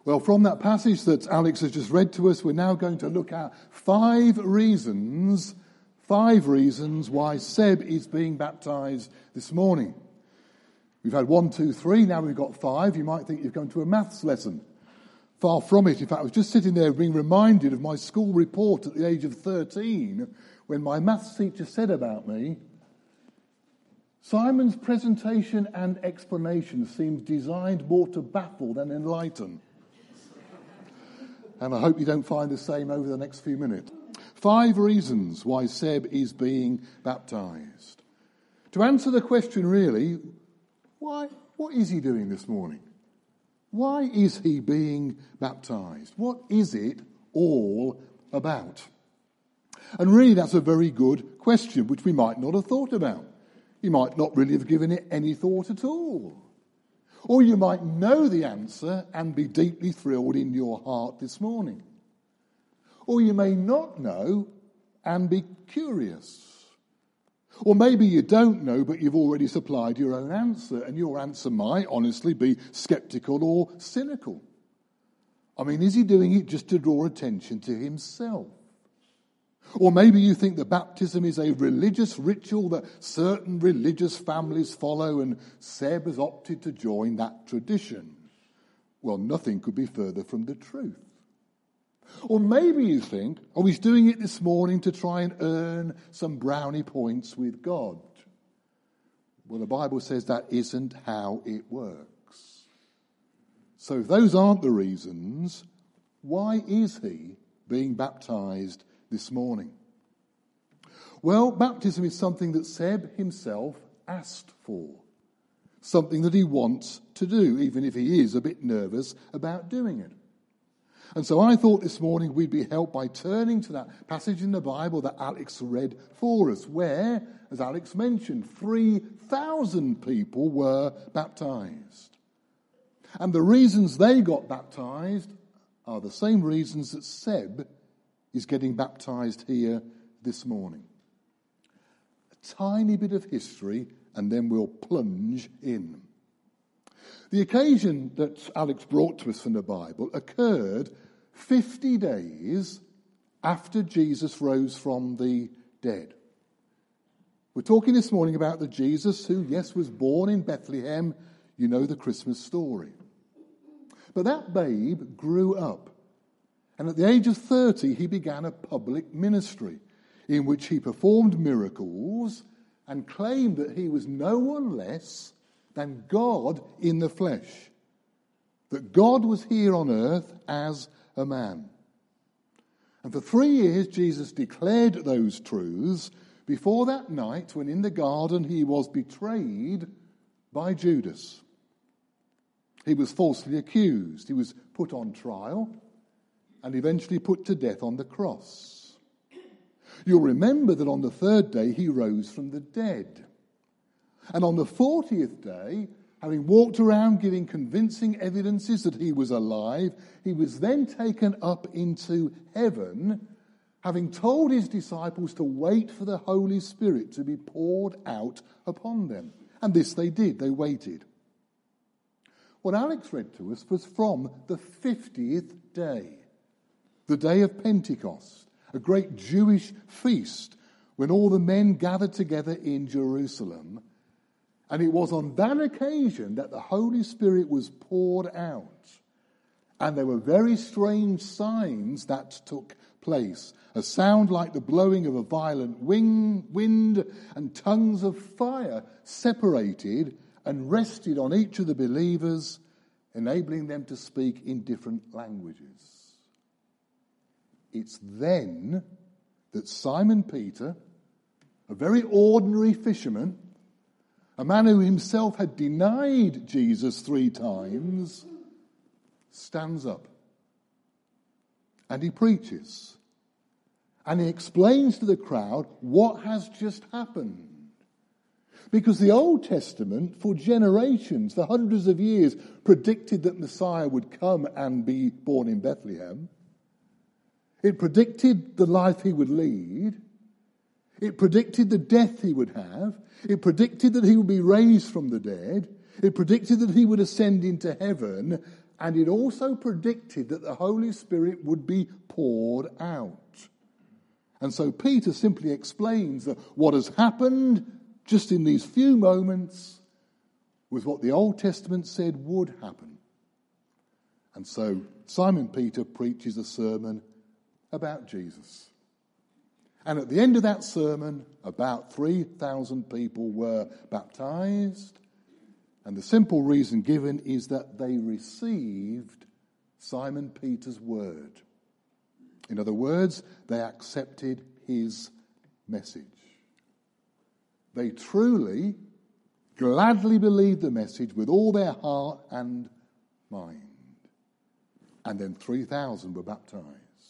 Well, from that passage that Alex has just read to us, we're now going to look at five reasons why Seb is being baptised this morning. We've had 1, 2, 3, now we've got 5. You might think you've come to a maths lesson. Far from it. In fact, I was just sitting there being reminded of my school report at the age of 13 when my maths teacher said about me, Simon's presentation and explanation seems designed more to baffle than enlighten. And I hope you don't find the same over the next few minutes. 5 reasons why Seb is being baptised. To answer the question really, what is he doing this morning? Why is he being baptised? What is it all about? And really that's a very good question which we might not have thought about. You might not really have given it any thought at all. Or you might know the answer and be deeply thrilled in your heart this morning. Or you may not know and be curious. Or maybe you don't know, but you've already supplied your own answer, and your answer might honestly be sceptical or cynical. I mean, is he doing it just to draw attention to himself? Or maybe you think that baptism is a religious ritual that certain religious families follow and Seb has opted to join that tradition. Well, nothing could be further from the truth. Or maybe you think, he's doing it this morning to try and earn some brownie points with God. Well, the Bible says that isn't how it works. So if those aren't the reasons, why is he being baptised this morning? Well, baptism is something that Seb himself asked for. Something that he wants to do, even if he is a bit nervous about doing it. And so I thought this morning we'd be helped by turning to that passage in the Bible that Alex read for us, where, as Alex mentioned, 3,000 people were baptised. And the reasons they got baptised are the same reasons that Seb is getting baptised here this morning. A tiny bit of history and then we'll plunge in. The occasion that Alex brought to us from the Bible occurred 50 days after Jesus rose from the dead. We're talking this morning about the Jesus who, yes, was born in Bethlehem. You know the Christmas story. But that babe grew up. And at the age of 30, he began a public ministry in which he performed miracles and claimed that he was no one less than God in the flesh. That God was here on earth as a man. And for 3 years, Jesus declared those truths before that night when in the garden he was betrayed by Judas. He was falsely accused. He was put on trial and eventually put to death on the cross. You'll remember that on the 3rd day he rose from the dead. And on the 40th day, having walked around giving convincing evidences that he was alive, he was then taken up into heaven, having told his disciples to wait for the Holy Spirit to be poured out upon them. And this they did, they waited. What Alex read to us was from the 50th day. The day of Pentecost, a great Jewish feast when all the men gathered together in Jerusalem. And it was on that occasion that the Holy Spirit was poured out. And there were very strange signs that took place. A sound like the blowing of a violent wind, and tongues of fire separated and rested on each of the believers, enabling them to speak in different languages. It's then that Simon Peter, a very ordinary fisherman, a man who himself had denied Jesus 3 times, stands up. And he preaches. And he explains to the crowd what has just happened. Because the Old Testament, for generations, for hundreds of years, predicted that Messiah would come and be born in Bethlehem. It predicted the life he would lead. It predicted the death he would have. It predicted that he would be raised from the dead. It predicted that he would ascend into heaven, and it also predicted that the Holy Spirit would be poured out. And so Peter simply explains that what has happened just in these few moments was what the Old Testament said would happen. And so Simon Peter preaches a sermon about Jesus. And at the end of that sermon, about 3,000 people were baptized. And the simple reason given is that they received Simon Peter's word. In other words, they accepted his message. They truly, gladly believed the message with all their heart and mind. And then 3,000 were baptized.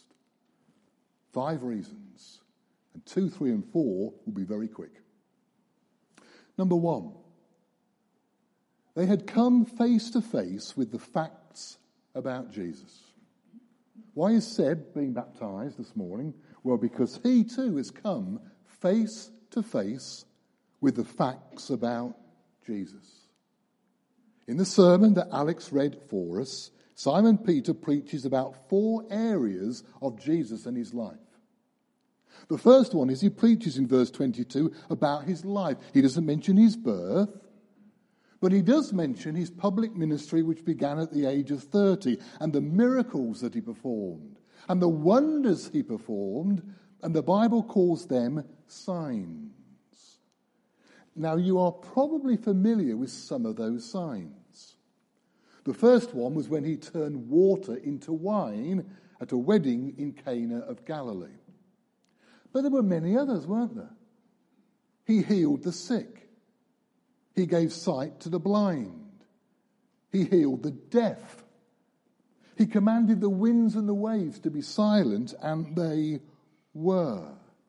5 reasons. And 2, 3, and 4 will be very quick. Number 1. They had come face to face with the facts about Jesus. Why is Seb being baptized this morning? Well, because he too has come face to face with the facts about Jesus. In the sermon that Alex read for us, Simon Peter preaches about 4 areas of Jesus and his life. The first one is he preaches in verse 22 about his life. He doesn't mention his birth, but he does mention his public ministry, which began at the age of 30, and the miracles that he performed, and the wonders he performed, and the Bible calls them signs. Now, you are probably familiar with some of those signs. The first one was when he turned water into wine at a wedding in Cana of Galilee. But there were many others, weren't there? He healed the sick. He gave sight to the blind. He healed the deaf. He commanded the winds and the waves to be silent, and they were.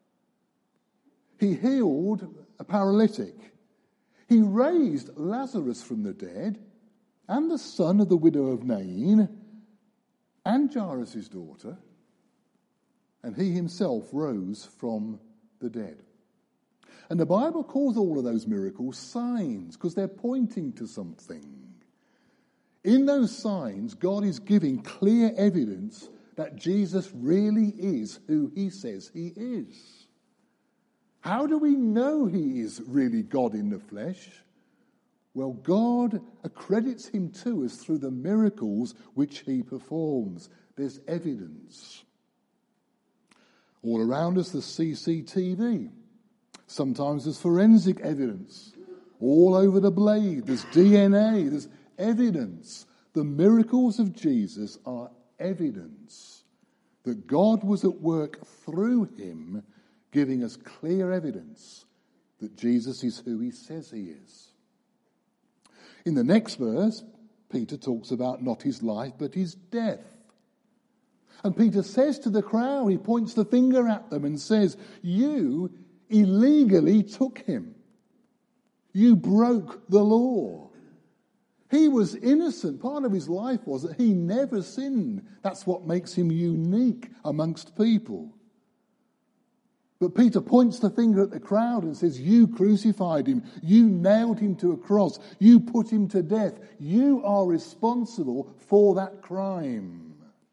He healed a paralytic. He raised Lazarus from the dead, and the son of the widow of Nain, and Jairus' daughter, and he himself rose from the dead. And the Bible calls all of those miracles signs because they're pointing to something. In those signs, God is giving clear evidence that Jesus really is who he says he is. How do we know he is really God in the flesh? Well, God accredits him to us through the miracles which he performs. There's evidence. All around us, there's CCTV. Sometimes there's forensic evidence. All over the blade, there's DNA, there's evidence. The miracles of Jesus are evidence that God was at work through him, giving us clear evidence that Jesus is who he says he is. In the next verse, Peter talks about not his life, but his death. And Peter says to the crowd, he points the finger at them and says, you illegally took him. You broke the law. He was innocent. Part of his life was that he never sinned. That's what makes him unique amongst people. But Peter points the finger at the crowd and says, you crucified him. You nailed him to a cross. You put him to death. You are responsible for that crime.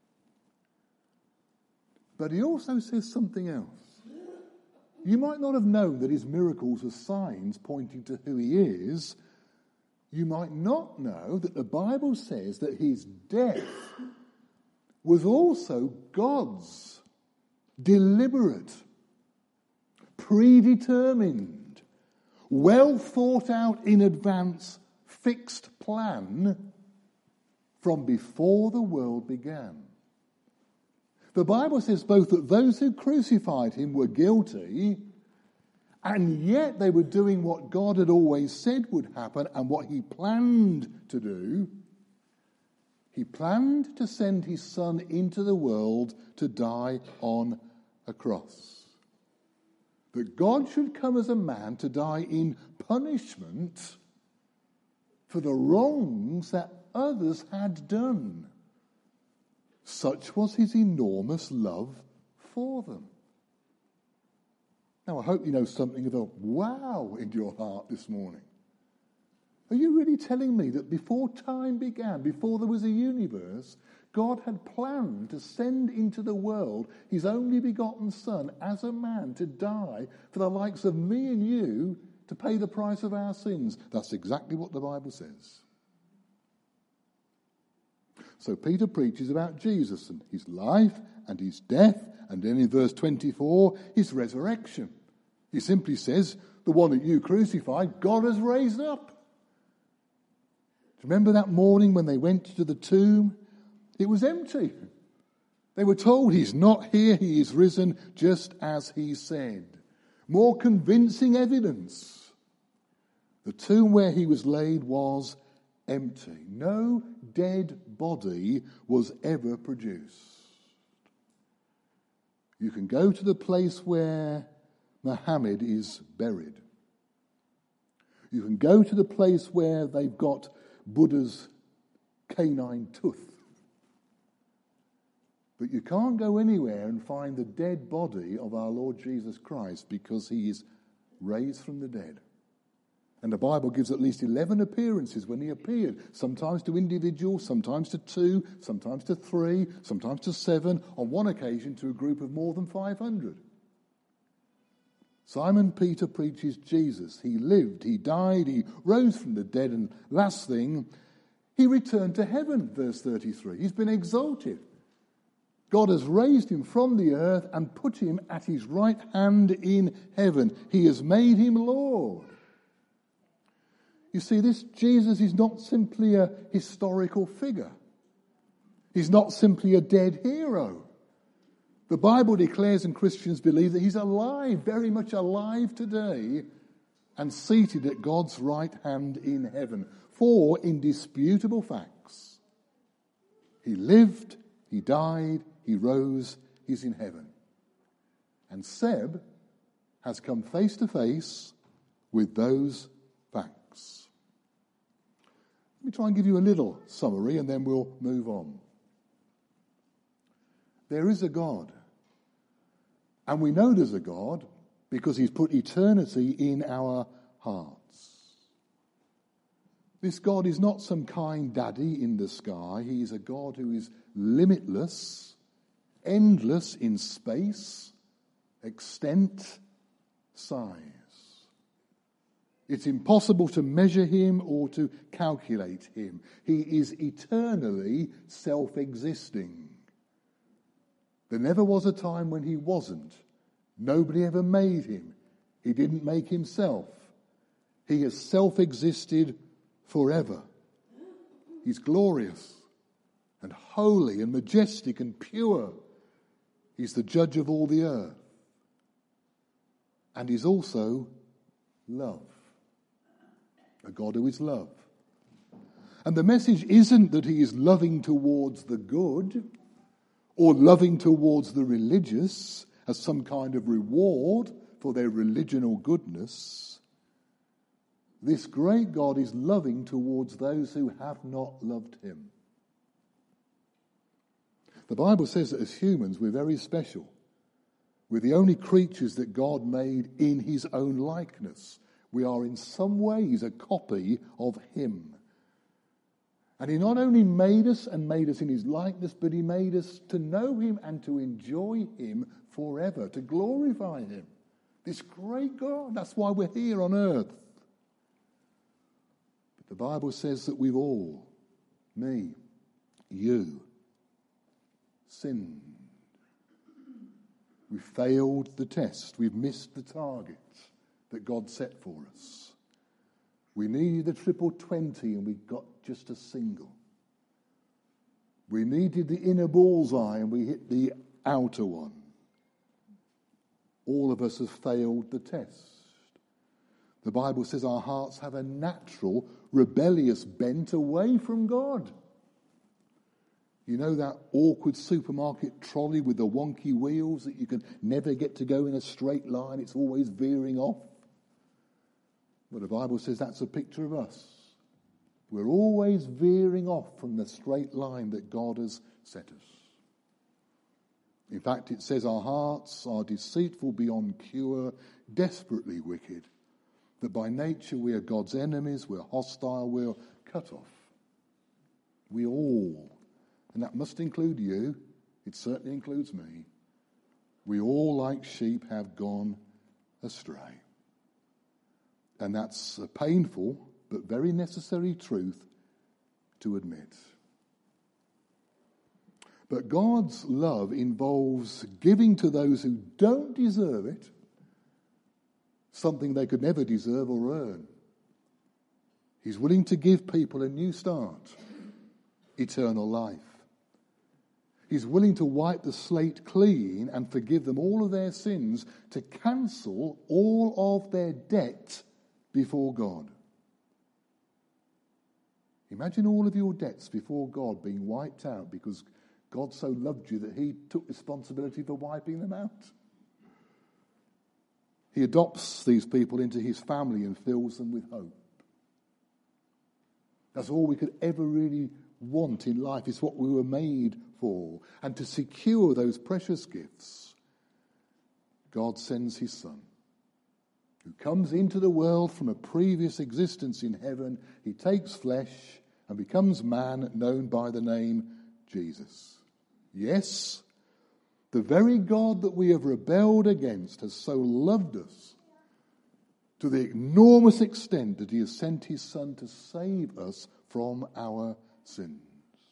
But he also says something else. You might not have known that his miracles are signs pointing to who he is. You might not know that the Bible says that his death was also God's deliberate, predetermined, well thought out in advance, fixed plan from before the world began. The Bible says both that those who crucified him were guilty, and yet they were doing what God had always said would happen and what he planned to do. He planned to send his son into the world to die on a cross. That God should come as a man to die in punishment for the wrongs that others had done. Such was his enormous love for them. Now, I hope you know something of a wow in your heart this morning. Are you really telling me that before time began, before there was a universe, God had planned to send into the world his only begotten Son as a man to die for the likes of me and you to pay the price of our sins? That's exactly what the Bible says. So Peter preaches about Jesus and his life and his death, and then in verse 24, his resurrection. He simply says, the one that you crucified, God has raised up. Remember that morning when they went to the tomb? It was empty. They were told he's not here, he is risen just as he said. More convincing evidence. The tomb where he was laid was empty. No dead body was ever produced. You can go to the place where Muhammad is buried. You can go to the place where they've got Buddha's canine tooth. But you can't go anywhere and find the dead body of our Lord Jesus Christ, because he is raised from the dead. And the Bible gives at least 11 appearances when he appeared, sometimes to individuals, sometimes to 2, sometimes to 3, sometimes to 7, on one occasion to a group of more than 500. Simon Peter preaches Jesus. He lived, he died, he rose from the dead, and last thing, he returned to heaven, verse 33. He's been exalted. God has raised him from the earth and put him at his right hand in heaven. He has made him Lord. You see, this Jesus is not simply a historical figure. He's not simply a dead hero. The Bible declares, and Christians believe, that he's alive, very much alive today, and seated at God's right hand in heaven. 4 indisputable facts. He lived, he died, he rose, he's in heaven. And Seb has come face to face with those facts. Let me try and give you a little summary and then we'll move on. There is a God. And we know there's a God because he's put eternity in our hearts. This God is not some kind daddy in the sky. He is a God who is limitless, endless in space, extent, size. It's impossible to measure him or to calculate him. He is eternally self-existing. There never was a time when he wasn't. Nobody ever made him. He didn't make himself. He has self-existed forever. He's glorious and holy and majestic and pure. He's the judge of all the earth. And he's also love. A God who is love. And the message isn't that he is loving towards the good or loving towards the religious as some kind of reward for their religion or goodness. This great God is loving towards those who have not loved him. The Bible says that as humans we're very special. We're the only creatures that God made in his own likeness. We are in some ways a copy of him. And he not only made us and made us in his likeness, but he made us to know him and to enjoy him forever, to glorify him. This great God, that's why we're here on earth. But the Bible says that we've all, me, you, sinned. We've failed the test. We've missed the target that God set for us. We needed the triple 20 and we got just a single. We needed the inner bullseye and we hit the outer one. All of us have failed the test. The Bible says our hearts have a natural, rebellious bent away from God. You know that awkward supermarket trolley with the wonky wheels that you can never get to go in a straight line? It's always veering off. But the Bible says that's a picture of us. We're always veering off from the straight line that God has set us. In fact, it says our hearts are deceitful beyond cure, desperately wicked. that by nature we are God's enemies, we're hostile, we're cut off. We all, and that must include you, it certainly includes me, we all like sheep have gone astray. And that's a painful but very necessary truth to admit. But God's love involves giving to those who don't deserve it something they could never deserve or earn. He's willing to give people a new start, eternal life. He's willing to wipe the slate clean and forgive them all of their sins, to cancel all of their debt before God. Imagine all of your debts before God being wiped out because God so loved you that he took responsibility for wiping them out. He adopts these people into his family and fills them with hope. That's all we could ever really want in life. It's what we were made for. And to secure those precious gifts, God sends his Son, who comes into the world from a previous existence in heaven. He takes flesh and becomes man, known by the name Jesus. Yes, the very God that we have rebelled against has so loved us to the enormous extent that he has sent his Son to save us from our sins,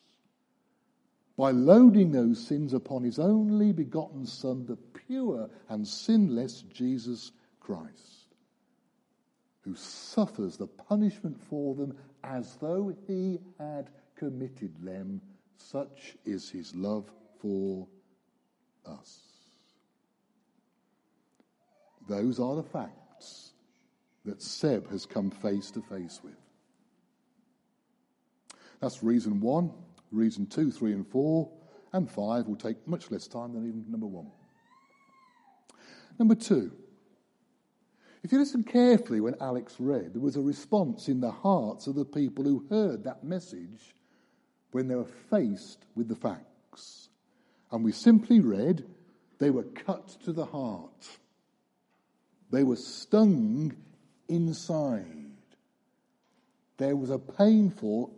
by loading those sins upon his only begotten Son, the pure and sinless Jesus Christ, who suffers the punishment for them as though he had committed them. Such is his love for us. Those are the facts that Seb has come face to face with. That's reason 1. Reason 2, 3 and 4 and 5 will take much less time than even number 1. Number 2. If you listen carefully when Alex read, there was a response in the hearts of the people who heard that message when they were faced with the facts. And we simply read, they were cut to the heart. They were stung inside. There was a painful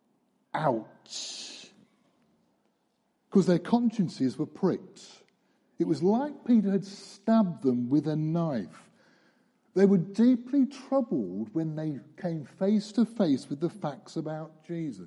ouch, because their consciences were pricked. It was like Peter had stabbed them with a knife. They were deeply troubled when they came face to face with the facts about Jesus.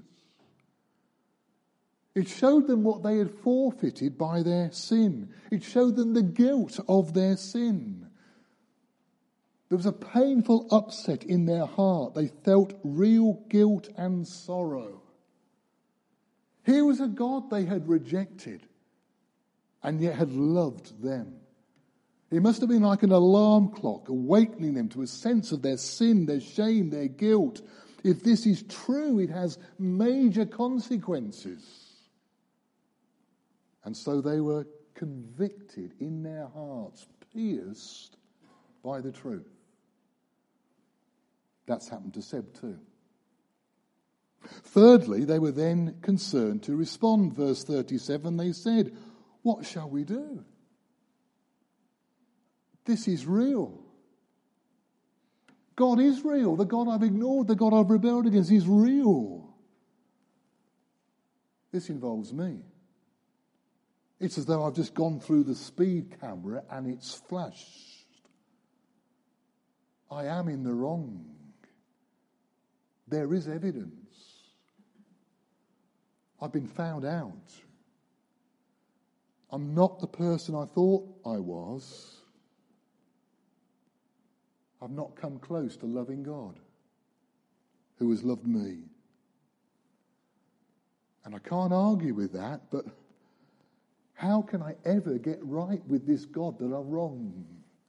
It showed them what they had forfeited by their sin. It showed them the guilt of their sin. There was a painful upset in their heart. They felt real guilt and sorrow. Here was a God they had rejected and yet had loved them. It must have been like an alarm clock awakening them to a sense of their sin, their shame, their guilt. If this is true, it has major consequences. And so they were convicted in their hearts, pierced by the truth. That's happened to Seb too. Thirdly, they were then concerned to respond. Verse 37, they said, "What shall we do? This is real. God is real. The God I've ignored, the God I've rebelled against is real. This involves me. It's as though I've just gone through the speed camera and it's flashed. I am in the wrong. There is evidence. I've been found out. I'm not the person I thought I was. I've not come close to loving God, who has loved me. And I can't argue with that, but how can I ever get right with this God that I've wronged?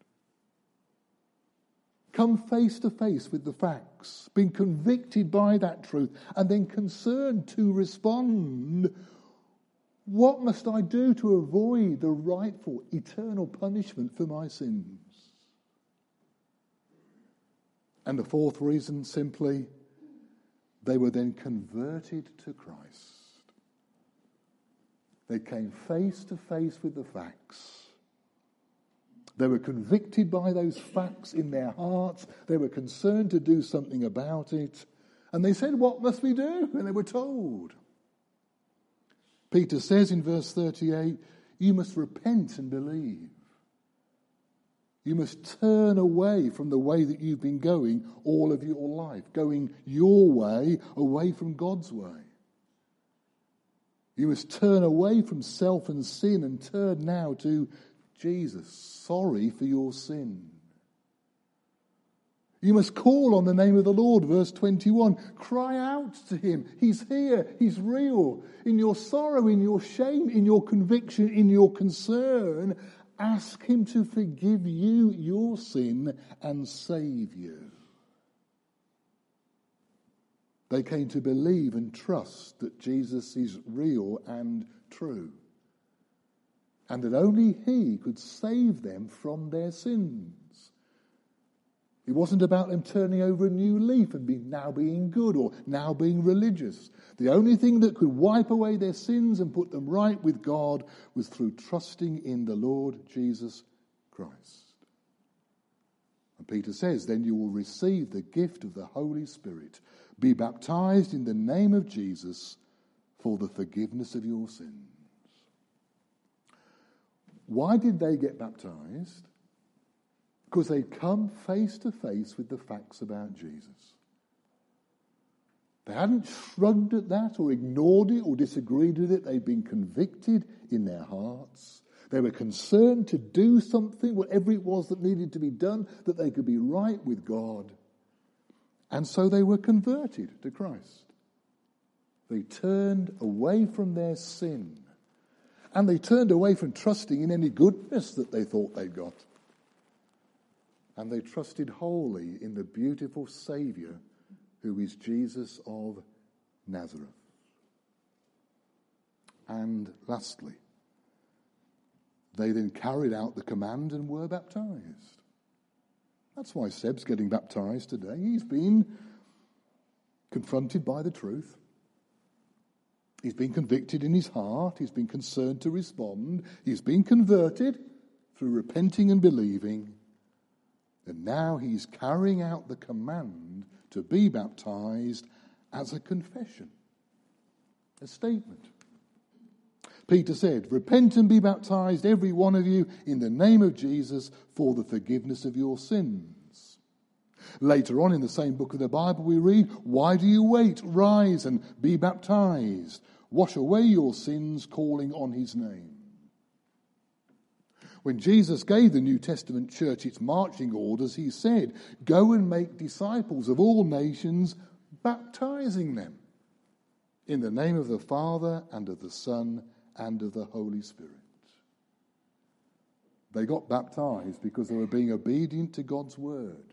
Come face to face with the facts, being convicted by that truth, and then concerned to respond. What must I do to avoid the rightful eternal punishment for my sins? And the fourth reason, simply, they were then converted to Christ. They came face to face with the facts They were convicted by those facts in their hearts. They were concerned to do something about it. And they said, "What must we do?" And they were told. Peter says in verse 38, you must repent and believe. You must turn away from the way that you've been going all of your life, going your way away from God's way. You must turn away from self and sin and turn now to Jesus, sorry for your sin. You must call on the name of the Lord, verse 21. Cry out to him. He's here. He's real. In your sorrow, in your shame, in your conviction, in your concern, ask him to forgive you your sin and save you. They came to believe and trust that Jesus is real and true, and that only he could save them from their sins. It wasn't about them turning over a new leaf and now being good or now being religious. The only thing that could wipe away their sins and put them right with God was through trusting in the Lord Jesus Christ. And Peter says, then you will receive the gift of the Holy Spirit. Be baptized in the name of Jesus for the forgiveness of your sins. Why did they get baptized? Because they'd come face to face with the facts about Jesus. They hadn't shrugged at that or ignored it or disagreed with it. They'd been convicted in their hearts. They were concerned to do something, whatever it was that needed to be done, that they could be right with God. And so they were converted to Christ. They turned away from their sin. And they turned away from trusting in any goodness that they thought they'd got. And they trusted wholly in the beautiful Saviour who is Jesus of Nazareth. And lastly, they then carried out the command and were baptized. That's why Seb's getting baptized today. He's been confronted by the truth. He's been convicted in his heart. He's been concerned to respond. He's been converted through repenting and believing. And now he's carrying out the command to be baptized as a confession, a statement. Peter said, repent and be baptized, every one of you, in the name of Jesus for the forgiveness of your sins. Later on in the same book of the Bible we read, why do you wait? Rise and be baptized. Wash away your sins, calling on his name. When Jesus gave the New Testament church its marching orders, he said, go and make disciples of all nations, baptizing them in the name of the Father and of the Son and of the Holy Spirit. They got baptized because they were being obedient to God's word.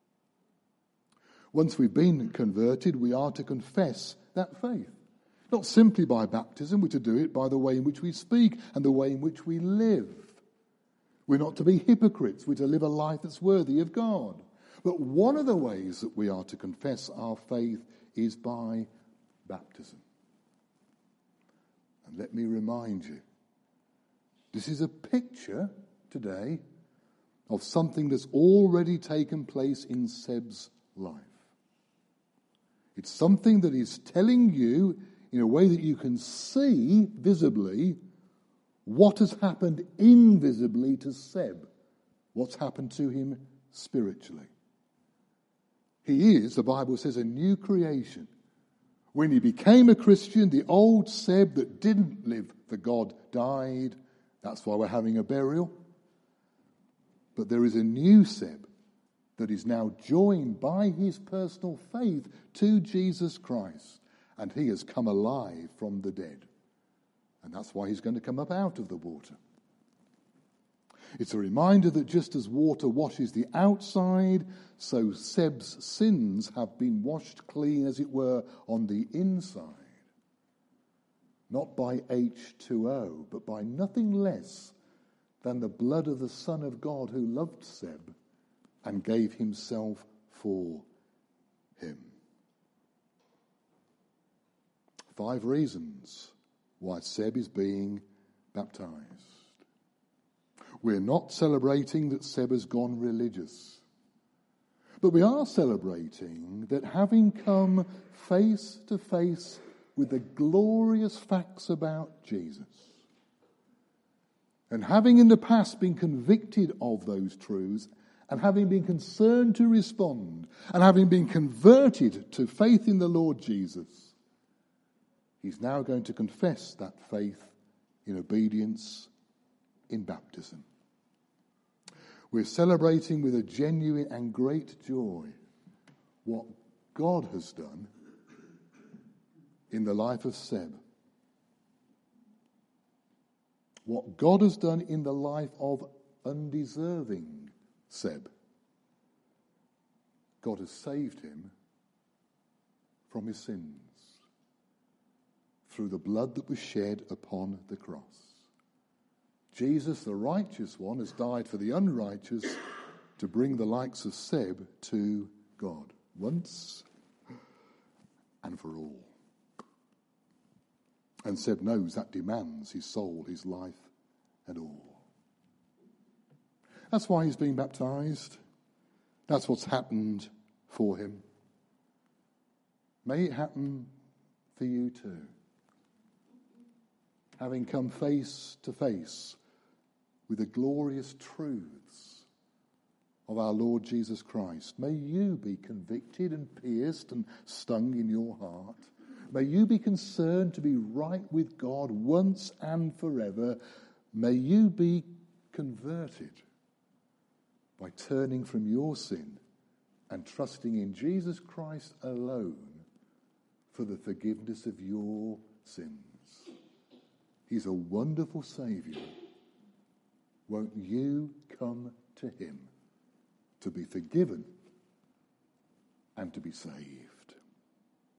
Once we've been converted, we are to confess that faith. Not simply by baptism, we're to do it by the way in which we speak and the way in which we live. We're not to be hypocrites. We're to live a life that's worthy of God. But one of the ways that we are to confess our faith is by baptism. And let me remind you, this is a picture today of something that's already taken place in Seb's life. It's something that is telling you in a way that you can see visibly what has happened invisibly to Seb, what's happened to him spiritually. He is, the Bible says, a new creation. When he became a Christian, the old Seb that didn't live for God died. That's why we're having a burial. But there is a new Seb that is now joined by his personal faith to Jesus Christ. And he has come alive from the dead. And that's why he's going to come up out of the water. It's a reminder that just as water washes the outside, so Seb's sins have been washed clean, as it were, on the inside. Not by H2O, but by nothing less than the blood of the Son of God who loved Seb and gave himself for him. 5 reasons why Seb is being baptized. We're not celebrating that Seb has gone religious. But we are celebrating that having come face to face with the glorious facts about Jesus, and having in the past been convicted of those truths, and having been concerned to respond, and having been converted to faith in the Lord Jesus, he's now going to confess that faith in obedience in baptism. We're celebrating with a genuine and great joy what God has done in the life of Seb. What God has done in the life of undeserving Seb. God has saved him from his sins through the blood that was shed upon the cross. Jesus, the righteous one, has died for the unrighteous to bring the likes of Seb to God once and for all. And Seb knows that demands his soul, his life, and all. That's why he's being baptized. That's what's happened for him. May it happen for you too. Having come face to face with the glorious truths of our Lord Jesus Christ, may you be convicted and pierced and stung in your heart. May you be concerned to be right with God once and forever. May you be converted by turning from your sin and trusting in Jesus Christ alone for the forgiveness of your sins. He's a wonderful Saviour. Won't you come to him to be forgiven and to be saved?